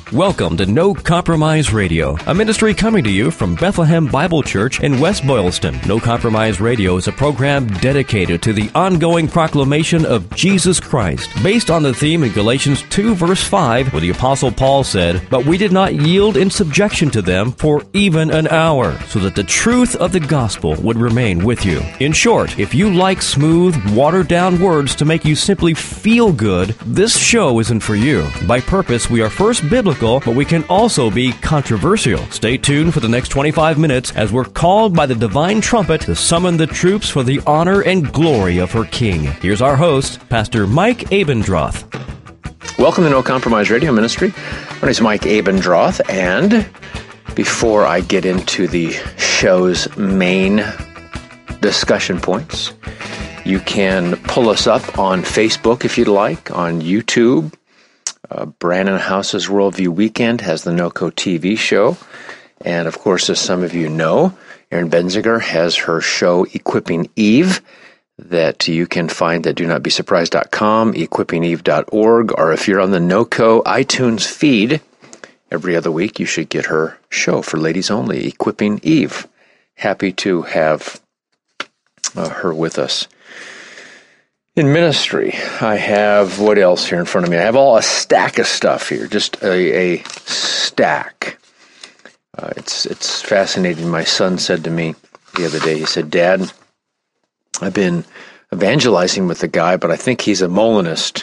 Welcome to No Compromise Radio, a ministry coming to you from Bethlehem Bible Church in West Boylston. No Compromise Radio is a program dedicated to the ongoing proclamation of Jesus Christ, based on the theme in Galatians 2, verse 5, where the Apostle Paul said, "But we did not yield in subjection to them for even an hour, so that the truth of the gospel would remain with you." In short, if you like smooth, watered-down words to make you simply feel good, this show isn't for you. By purpose, we are first biblical, but we can also be controversial. Stay tuned for the next 25 minutes as we're called by the divine trumpet to summon the troops for the honor and glory of her King. Here's our host, Pastor Mike Abendroth. Welcome to No Compromise Radio Ministry. My name is Mike Abendroth, and before I get into the show's main discussion points, you can pull us up on Facebook if you'd like, on YouTube. Brandon House's Worldview Weekend has the NoCo TV show. And of course, as some of you know, Erin Benziger has her show Equipping Eve that you can find at donotbesurprised.com, equippingeve.org, or if you're on the NoCo iTunes feed, every other week you should get her show for ladies only, Equipping Eve. Happy to have her with us. In ministry, I have, what else here in front of me? I have a stack of stuff here, just a stack. It's fascinating. My son said to me the other day, he said, "Dad, I've been evangelizing with a guy, but I think he's a Molinist."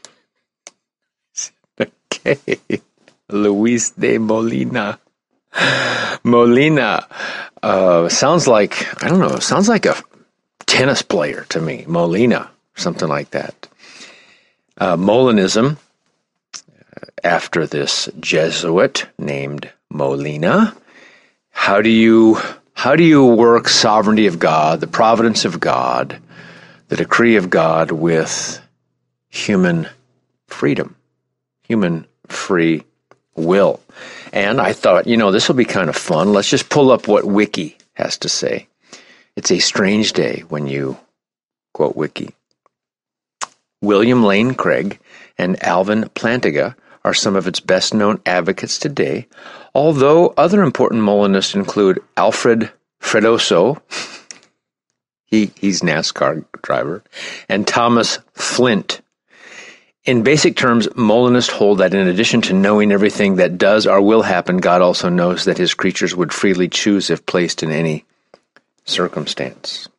Okay, Luis de Molina. Molina sounds like, I don't know, sounds like a tennis player to me, Molina. Something like that. Molinism, after this Jesuit named Molina. How do you work sovereignty of God, the providence of God, the decree of God with human freedom, human free will? And I thought, this will be kind of fun. Let's just pull up what Wiki has to say. It's a strange day when you quote Wiki. William Lane Craig and Alvin Plantinga are some of its best-known advocates today, although other important Molinists include Alfred Fredoso, he's NASCAR driver, and Thomas Flint. In basic terms, Molinists hold that in addition to knowing everything that does or will happen, God also knows that his creatures would freely choose if placed in any circumstance.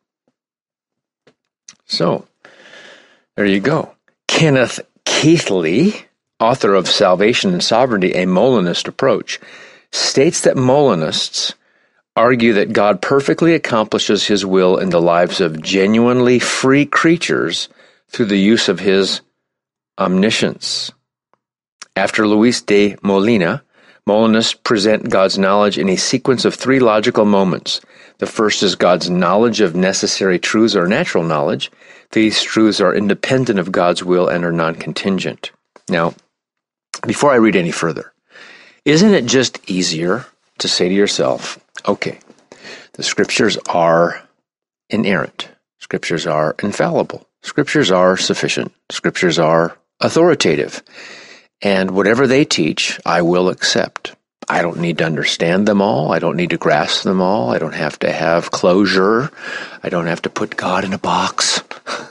So, there you go. Kenneth Keathley, author of Salvation and Sovereignty, A Molinist Approach, states that Molinists argue that God perfectly accomplishes his will in the lives of genuinely free creatures through the use of his omniscience. After Luis de Molina, Molinists present God's knowledge in a sequence of three logical moments. The first is God's knowledge of necessary truths or natural knowledge. These truths are independent of God's will and are non-contingent. Now, before I read any further, isn't it just easier to say to yourself, okay, the Scriptures are inerrant. Scriptures are infallible. Scriptures are sufficient. Scriptures are authoritative. And whatever they teach, I will accept. I don't need to understand them all. I don't need to grasp them all. I don't have to have closure. I don't have to put God in a box.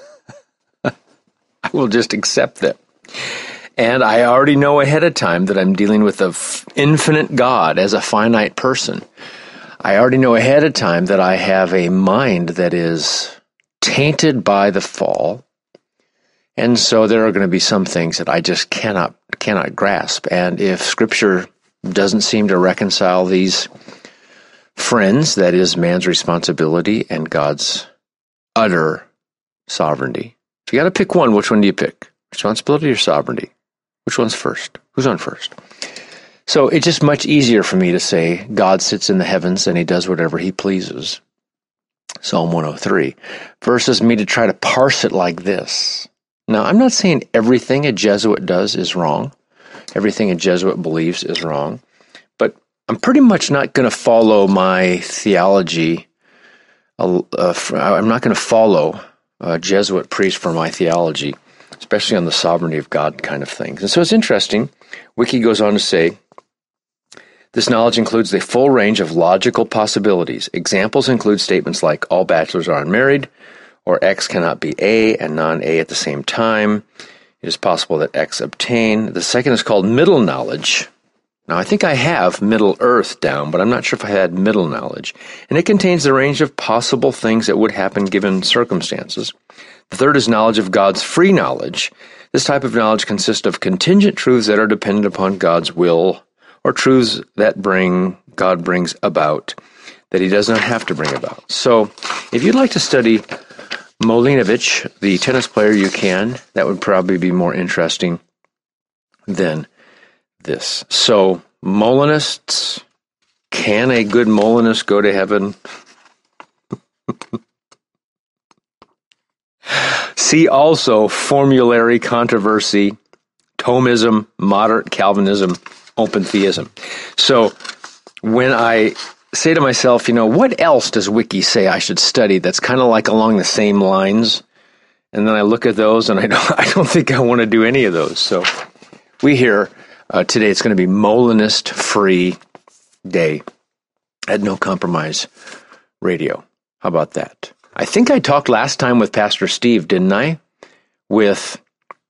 I will just accept them. And I already know ahead of time that I'm dealing with an infinite God as a finite person. I already know ahead of time that I have a mind that is tainted by the fall. And so there are going to be some things that I just cannot grasp. And if Scripture doesn't seem to reconcile these friends, that is man's responsibility and God's utter sovereignty. If you got to pick one, which one do you pick? Responsibility or sovereignty? Which one's first? Who's on first? So it's just much easier for me to say God sits in the heavens and he does whatever he pleases. Psalm 103. Versus me to try to parse it like this. Now, I'm not saying everything a Jesuit does is wrong. Everything a Jesuit believes is wrong. But I'm pretty much not going to follow my theology. I'm not going to follow a Jesuit priest for my theology. especially on the sovereignty of God kind of things. And so it's interesting. Wiki goes on to say, this knowledge includes the full range of logical possibilities. Examples include statements like all bachelors are unmarried, or X cannot be A and non-A at the same time. It is possible that X obtain. The second is called middle knowledge. Now, I think I have Middle Earth down, but I'm not sure if I had middle knowledge. And it contains the range of possible things that would happen given circumstances. The third is knowledge of God's free knowledge. This type of knowledge consists of contingent truths that are dependent upon God's will, or truths that God brings about, that he does not have to bring about. So, if you'd like to study Molinovich, the tennis player, you can. That would probably be more interesting than this. So, Molinists, can a good Molinist go to heaven? See also formulary controversy, Thomism, moderate Calvinism, open theism. So, when I say to myself, what else does Wiki say I should study that's kind of like along the same lines? And then I look at those and I don't think I want to do any of those. So we hear today it's going to be Molinist free day at No Compromise Radio. How about that? I think I talked last time with Pastor Steve, didn't I? With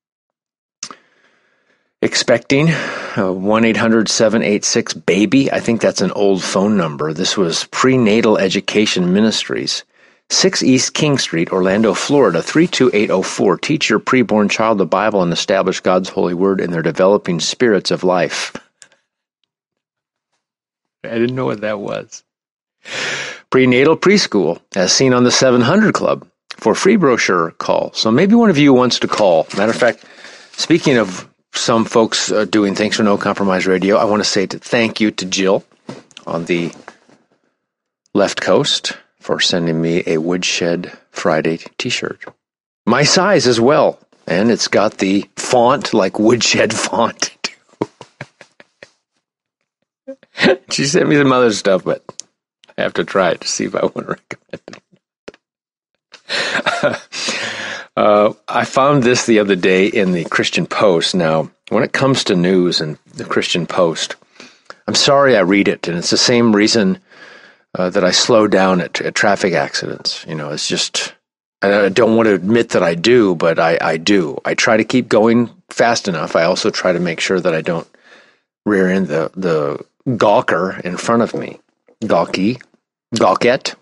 expecting 1-800-786-BABY. I think that's an old phone number. This was Prenatal Education Ministries, 6 East King Street, Orlando, Florida, 32804. Teach your preborn child the Bible and establish God's holy word in their developing spirits of life. I didn't know what that was. Prenatal Preschool, as seen on the 700 Club. For free brochure, call. So maybe one of you wants to call. Matter of fact, speaking of some folks doing things for No Compromise Radio, I want to say thank you to Jill on the left coast for sending me a Woodshed Friday t-shirt. My size as well, and it's got the font like Woodshed font. She sent me some other stuff, but I have to try it to see if I want to recommend it. I found this the other day in the Christian Post. Now, when it comes to news and the Christian Post, I'm sorry I read it, and it's the same reason that I slow down at traffic accidents. It's just, I don't want to admit that I do, but I do. I try to keep going fast enough. I also try to make sure that I don't rear end the gawker in front of me. Gawkette.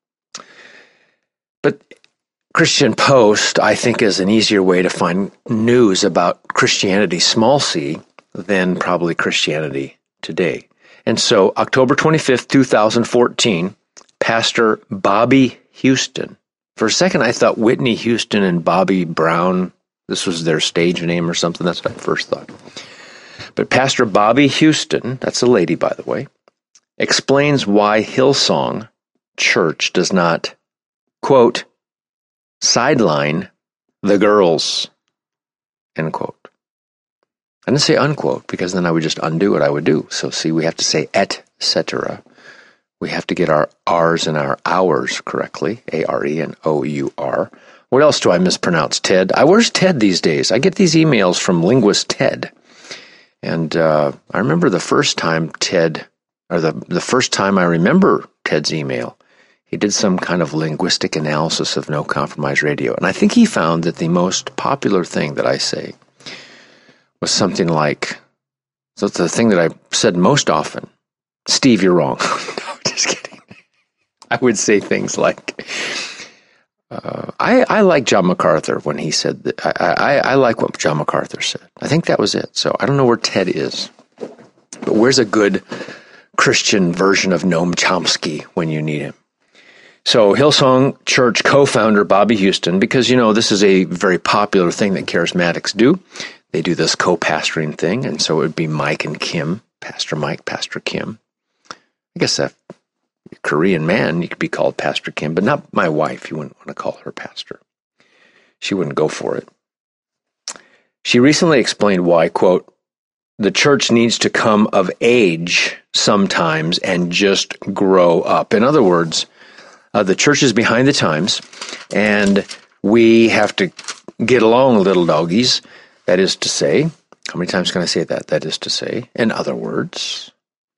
But Christian Post, I think, is an easier way to find news about Christianity, small c, than probably Christianity Today. And so, October 25th, 2014, Pastor Bobby Houston. For a second, I thought Whitney Houston and Bobby Brown, this was their stage name or something. That's what I first thought. But Pastor Bobby Houston, that's a lady, by the way, explains why Hillsong Church does not, quote, sideline the girls, end quote. I didn't say unquote, because then I would just undo what I would do. So see, we have to say et cetera. We have to get our R's and our hours correctly, A-R-E and O-U-R. What else do I mispronounce? Ted? Where's Ted these days? I get these emails from linguist Ted. And I remember the first time the first time I remember Ted's email, he did some kind of linguistic analysis of No Compromise Radio. And I think he found that the most popular thing that I say was something like, so it's the thing that I said most often, Steve, you're wrong. No, just kidding. I would say things like, I like John MacArthur when he said that. I like what John MacArthur said. I think that was it. So I don't know where Ted is. But where's a good Christian version of Noam Chomsky when you need him? So Hillsong Church co-founder Bobby Houston, because, this is a very popular thing that charismatics do. They do this co-pastoring thing, and so it would be Mike and Kim, Pastor Mike, Pastor Kim. I guess that Korean man, you could be called Pastor Kim, but not my wife. You wouldn't want to call her pastor. She wouldn't go for it. She recently explained why, quote, the church needs to come of age sometimes and just grow up. In other words, the church is behind the times, and We have to get along, little doggies. That is to say, how many times can I say that? That is to say, in other words,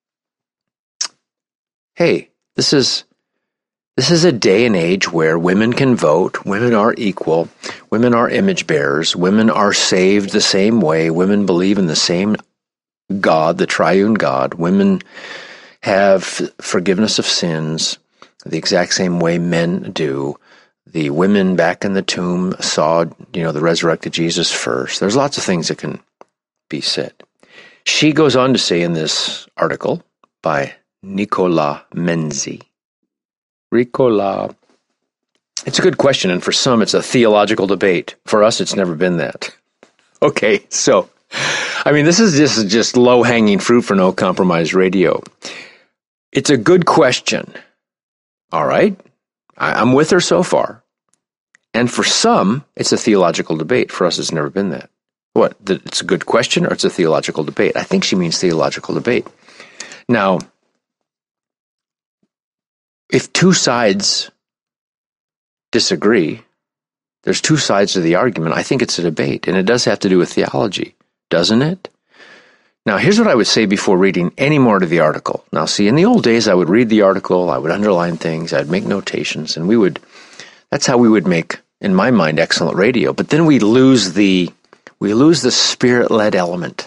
hey, this is a day and age where women can vote, women are equal, women are image bearers, women are saved the same way, women believe in the same God, the triune God, women have forgiveness of sins the exact same way men do. The women back in the tomb saw, the resurrected Jesus first. There's lots of things that can be said. She goes on to say in this article by Nicola Menzi, it's a good question, and for some it's a theological debate. For us, it's never been that. Okay, so, this is just low-hanging fruit for No Compromise Radio. It's a good question. All right, I'm with her so far. And for some, it's a theological debate. For us, it's never been that. What, it's a good question or it's a theological debate? I think she means theological debate. Now, if two sides disagree, there's two sides to the argument. I think it's a debate, and it does have to do with theology, doesn't it? Now, here's what I would say before reading any more to the article. Now, see, in the old days, I would read the article, I would underline things, I'd make notations, and that's how we would make, in my mind, excellent radio. But then we lose the spirit-led element.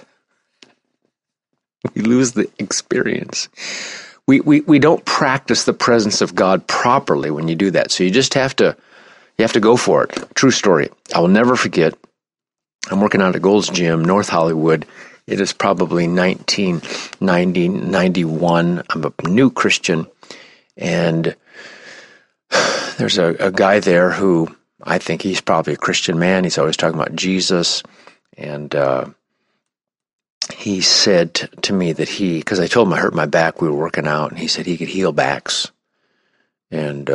We lose the experience. We don't practice the presence of God properly when you do that. So you just have to go for it. True story. I will never forget. I'm working out at Gold's Gym, North Hollywood. It is probably 1990, 91. I'm a new Christian, and there's a guy there who I think he's probably a Christian man. He's always talking about Jesus, and he said to me that because I told him I hurt my back, we were working out, and he said he could heal backs. And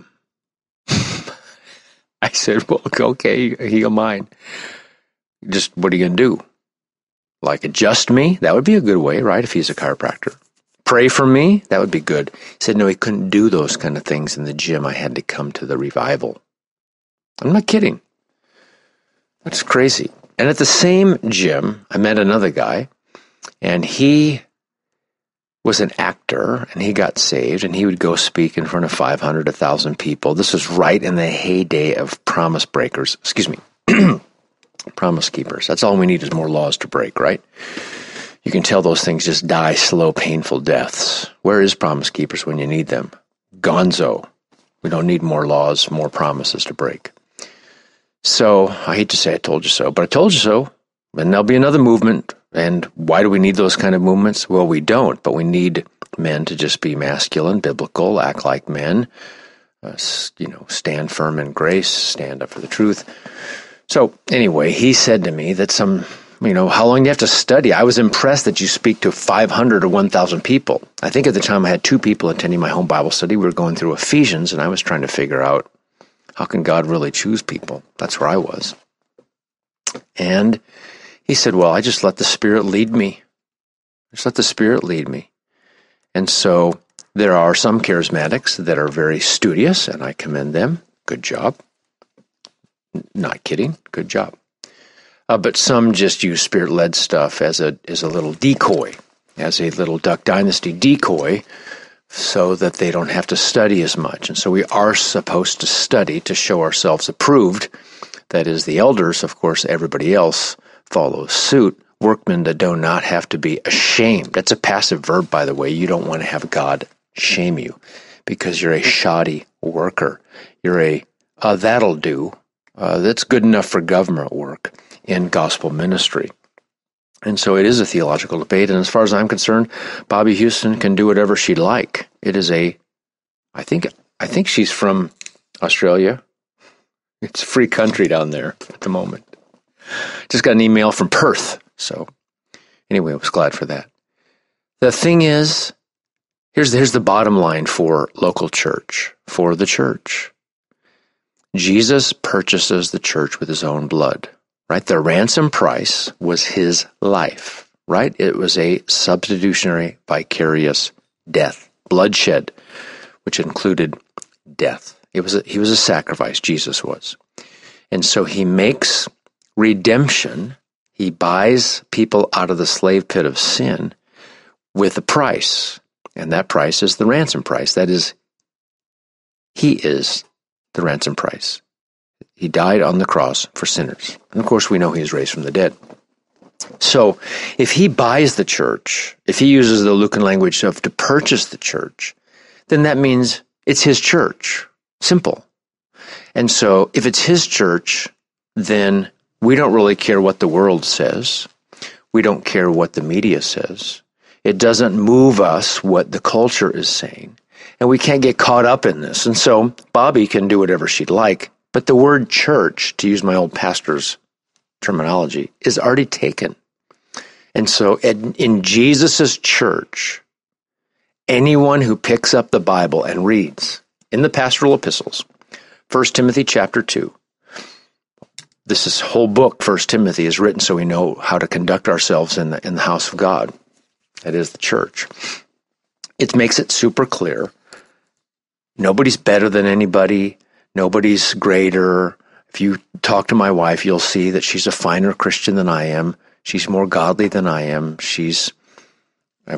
I said, well, okay, heal mine. Just what are you going to do? Like adjust me? That would be a good way, right, if he's a chiropractor. Pray for me? That would be good. He said, no, he couldn't do those kind of things in the gym. I had to come to the revival. I'm not kidding. That's crazy. And at the same gym, I met another guy, and he was an actor, and he got saved, and he would go speak in front of 500, 1,000 people. This was right in the heyday of promise breakers. Excuse me. Promise keepers. That's all we need is more laws to break, right? You can tell those things just die slow, painful deaths. Where is promise keepers when you need them? Gonzo. We don't need more laws, more promises to break. So, I hate to say I told you so, but I told you so. And there'll be another movement. And why do we need those kind of movements? Well, we don't, but we need men to just be masculine, biblical, act like men, stand firm in grace, stand up for the truth. So, anyway, he said to me that how long do you have to study? I was impressed that you speak to 500 or 1,000 people. I think at the time I had 2 people attending my home Bible study. We were going through Ephesians, and I was trying to figure out, how can God really choose people? That's where I was. And he said, well, I just let the Spirit lead me. Just let the Spirit lead me. And so there are some charismatics that are very studious, and I commend them. Good job. Not kidding. Good job. But some just use Spirit-led stuff as a little decoy, as a little Duck Dynasty decoy, so that they don't have to study as much. And so we are supposed to study to show ourselves approved. That is, the elders, of course, everybody else follows suit. Workmen that do not have to be ashamed. That's a passive verb, by the way. You don't want to have God shame you because you're a shoddy worker. You're that'll do. That's good enough for government work in gospel ministry. And so it is a theological debate. And as far as I'm concerned, Bobby Houston can do whatever she'd like. It is I think she's from Australia. It's a free country down there at the moment. Just got an email from Perth. So anyway, I was glad for that. The thing is, here's the bottom line for local church, for the church. Jesus purchases the church with his own blood, right? The ransom price was his life, right? It was a substitutionary, vicarious death, bloodshed, which included death. He was a sacrifice, Jesus was. And so he makes redemption. He buys people out of the slave pit of sin with a price. And that price is the ransom price. That is, he is the ransom price. He died on the cross for sinners. And of course, we know he was raised from the dead. So if he buys the church, if he uses the Lucan language of to purchase the church, then that means it's his church. Simple. And so if it's his church, then we don't really care what the world says. We don't care what the media says. It doesn't move us what the culture is saying. And we can't get caught up in this. And so Bobby can do whatever she'd like. But the word church, to use my old pastor's terminology, is already taken. And so in Jesus' church, anyone who picks up the Bible and reads in the pastoral epistles, 1 Timothy chapter 2, this whole book, 1 Timothy, is written so we know how to conduct ourselves in the house of God. That is the church. It makes it super clear. Nobody's better than anybody. Nobody's greater. If you talk to my wife, you'll see that she's a finer Christian than I am. She's more godly than I am. I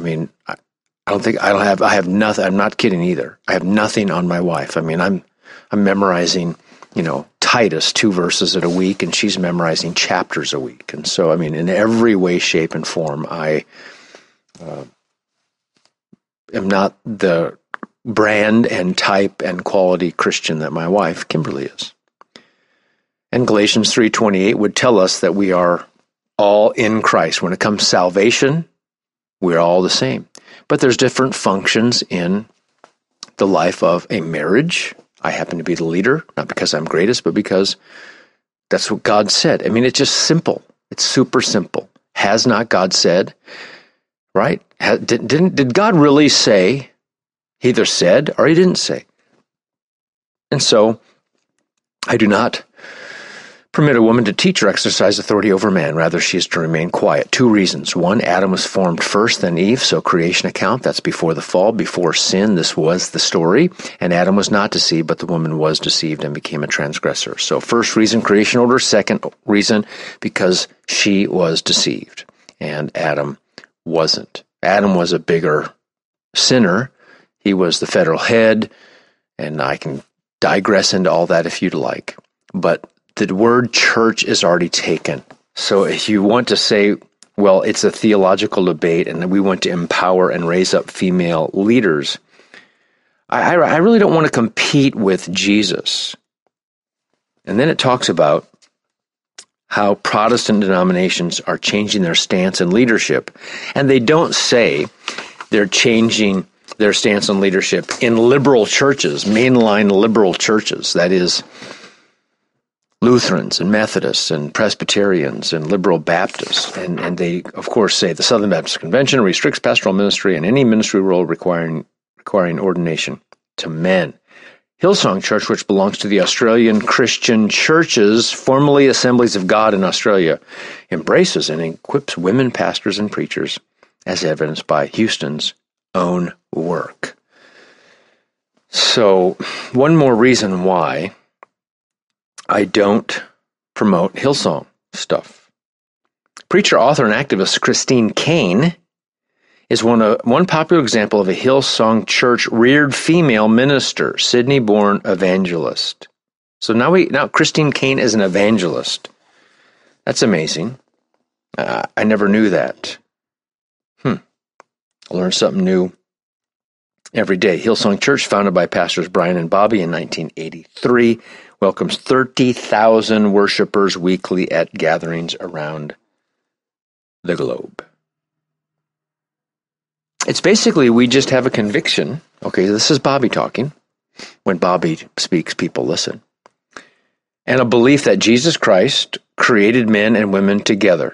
have nothing. I'm not kidding either. I have nothing on my wife. I mean, I'm memorizing, Titus 2 verses a week, and she's memorizing chapters a week. And so, I mean, in every way, shape, and form, I am not the brand and type and quality Christian that my wife, Kimberly, is. And Galatians 3:28 would tell us that we are all in Christ. When it comes to salvation, we're all the same. But there's different functions in the life of a marriage. I happen to be the leader, not because I'm greatest, but because that's what God said. I mean, it's just simple. It's super simple. Has not God said, right? Did God really say? He either said or he didn't say. And so I do not permit a woman to teach or exercise authority over man. Rather, she is to remain quiet. 2 reasons. 1, Adam was formed first, then Eve. So creation account, that's before the fall, before sin. This was the story. And Adam was not deceived, but the woman was deceived and became a transgressor. So first reason, creation order. Second reason, because she was deceived and Adam wasn't. Adam was a bigger sinner. He was the federal head, and I can digress into all that if you'd like. But the word church is already taken. So if you want to say, well, it's a theological debate and that we want to empower and raise up female leaders, I really don't want to compete with Jesus. And then it talks about how Protestant denominations are changing their stance in leadership. And they don't say they're changing their stance on leadership in liberal churches, mainline liberal churches, that is, Lutherans and Methodists and Presbyterians and Liberal Baptists. And they, of course, say the Southern Baptist Convention restricts pastoral ministry and any ministry role requiring ordination to men. Hillsong Church, which belongs to the Australian Christian Churches, formerly Assemblies of God in Australia, embraces and equips women pastors and preachers, as evidenced by Houston's own work. So, one more reason why I don't promote Hillsong stuff. Preacher, author, and activist Christine Caine is one popular example of a Hillsong Church reared female minister, Sydney-born evangelist. So now Christine Caine is an evangelist. That's amazing. I never knew that. I learn something new every day. Hillsong Church, founded by pastors Brian and Bobby in 1983, welcomes 30,000 worshipers weekly at gatherings around the globe. It's basically, we just have a conviction. Okay, this is Bobby talking. When Bobby speaks, people listen. And a belief that Jesus Christ created men and women together.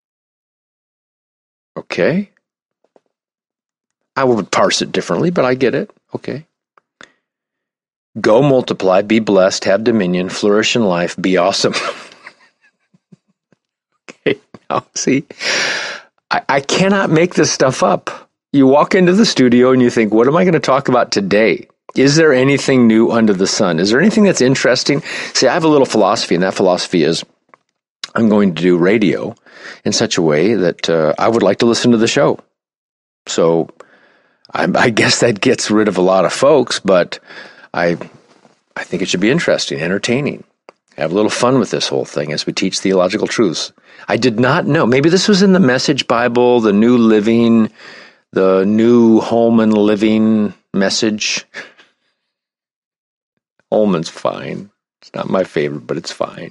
Okay? I would parse it differently, but I get it. Okay. Go, multiply, be blessed, have dominion, flourish in life, be awesome. Okay, now see, I cannot make this stuff up. You walk into the studio and you think, what am I going to talk about today? Is there anything new under the sun? Is there anything that's interesting? See, I have a little philosophy, and that philosophy is I'm going to do radio in such a way that I would like to listen to the show. So I guess that gets rid of a lot of folks, but I think it should be interesting, entertaining. Have a little fun with this whole thing as we teach theological truths. I did not know. Maybe this was in the Message Bible, the New Living, the New Holman Living Message. Holman's fine. It's not my favorite, but it's fine.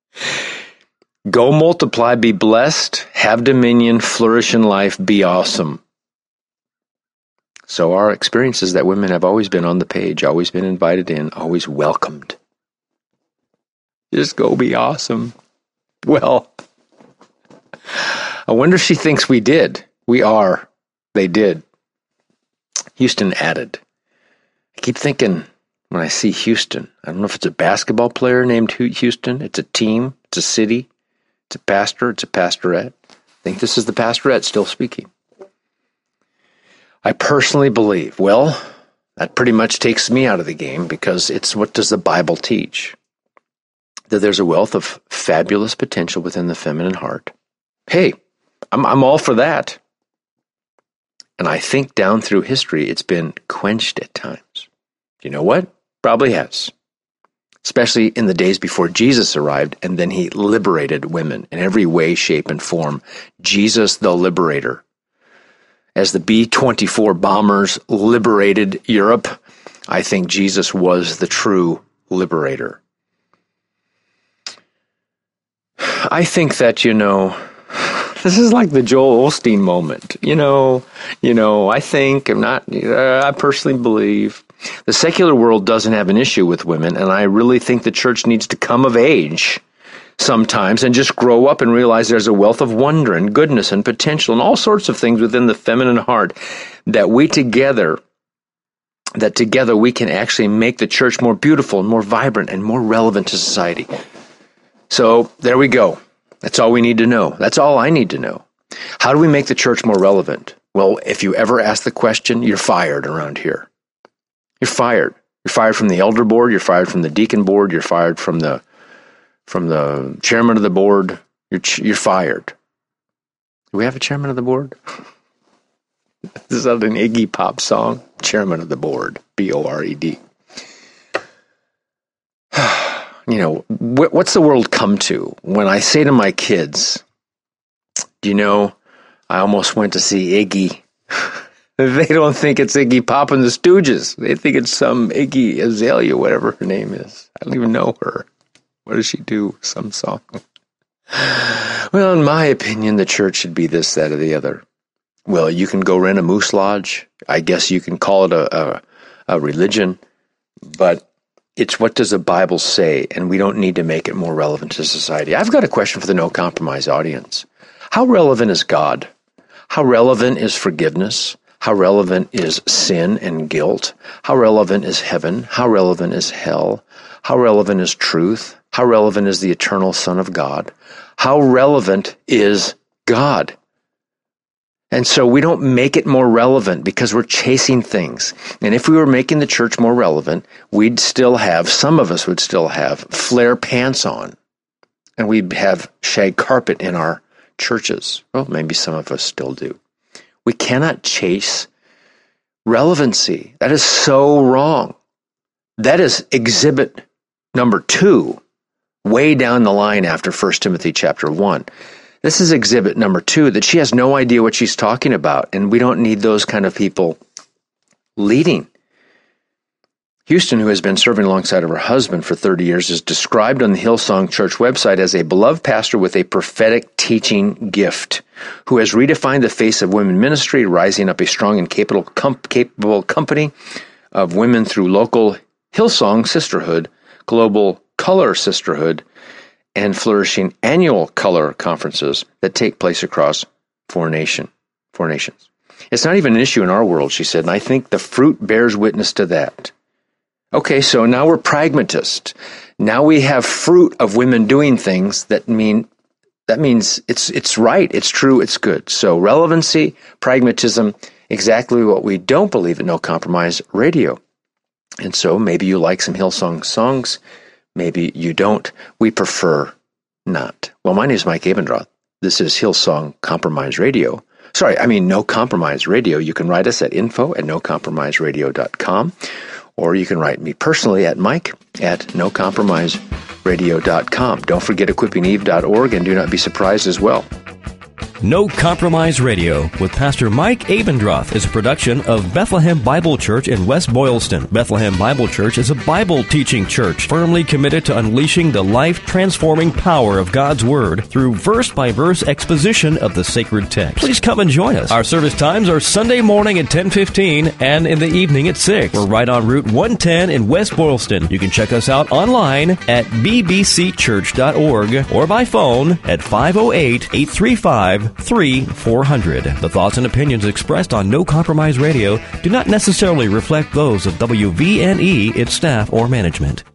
Go multiply, be blessed, have dominion, flourish in life, be awesome. So our experience is that women have always been on the page, always been invited in, always welcomed. Just go be awesome. Well, I wonder if she thinks we did. We are. They did. Houston added. I keep thinking when I see Houston, I don't know if it's a basketball player named Houston. It's a team. It's a city. It's a pastor. It's a pastorette. I think this is the pastorette still speaking. I personally believe, well, that pretty much takes me out of the game because it's what does the Bible teach? That there's a wealth of fabulous potential within the feminine heart. Hey, I'm all for that. And I think down through history, it's been quenched at times. You know what? Probably has. Especially in the days before Jesus arrived, and then he liberated women in every way, shape, and form. Jesus the liberator. As the B-24 bombers liberated Europe, I think Jesus was the true liberator. I think that, this is like the Joel Osteen moment. I personally believe the secular world doesn't have an issue with women, and I really think the church needs to come of age sometimes and just grow up and realize there's a wealth of wonder and goodness and potential and all sorts of things within the feminine heart that together we can actually make the church more beautiful and more vibrant and more relevant to society. So there we go. That's all we need to know. That's all I need to know. How do we make the church more relevant? Well, if you ever ask the question, you're fired around here. You're fired. You're fired from the elder board. You're fired from the deacon board. You're fired from the chairman of the board. You're fired. Do we have a chairman of the board? This is an Iggy Pop song. Chairman of the board. B-O-R-E-D. What's the world come to? When I say to my kids, I almost went to see Iggy. They don't think it's Iggy Pop and the Stooges. They think it's some Iggy Azalea, whatever her name is. I don't even know her. What does she do? Some song. Well, in my opinion, the church should be this, that, or the other. Well, you can go rent a moose lodge. I guess you can call it a religion. But it's what does the Bible say, and we don't need to make it more relevant to society. I've got a question for the No Compromise audience. How relevant is God? How relevant is forgiveness? How relevant is sin and guilt? How relevant is heaven? How relevant is hell? How relevant is truth? How relevant is the eternal Son of God? How relevant is God? And so we don't make it more relevant because we're chasing things. And if we were making the church more relevant, some of us would still have flare pants on. And we'd have shag carpet in our churches. Well, maybe some of us still do. We cannot chase relevancy. That is so wrong. That is exhibit number 2, way down the line after 1 Timothy chapter 1. This is exhibit number 2, that she has no idea what she's talking about, and we don't need those kind of people leading. Houston, who has been serving alongside of her husband for 30 years, is described on the Hillsong Church website as a beloved pastor with a prophetic teaching gift, who has redefined the face of women ministry, rising up a strong and capable company of women through local Hillsong Sisterhood, global Color Sisterhood, and flourishing annual color conferences that take place across four nations. It's not even an issue in our world, she said, and I think the fruit bears witness to that. Okay, so now we're pragmatists. Now we have fruit of women doing things that means it's right, it's true, it's good. So relevancy, pragmatism, exactly what we don't believe at No Compromise Radio. And so maybe you like some Hillsong songs, maybe you don't. We prefer not. Well, my name is Mike Abendroth. This is Hillsong Compromise Radio. No Compromise Radio. You can write us at info@nocompromiseradio.com, or you can write me personally at mike@nocompromiseradio.com. Don't forget equippingeve.org, and do not be surprised as well. No Compromise Radio with Pastor Mike Abendroth is a production of Bethlehem Bible Church in West Boylston. Bethlehem Bible Church is a Bible-teaching church firmly committed to unleashing the life-transforming power of God's Word through verse-by-verse exposition of the sacred text. Please come and join us. Our service times are Sunday morning at 10:15 and in the evening at 6. We're right on Route 110 in West Boylston. You can check us out online at bbcchurch.org or by phone at 508-835-3400. The thoughts and opinions expressed on No Compromise Radio do not necessarily reflect those of WVNE, its staff, or management.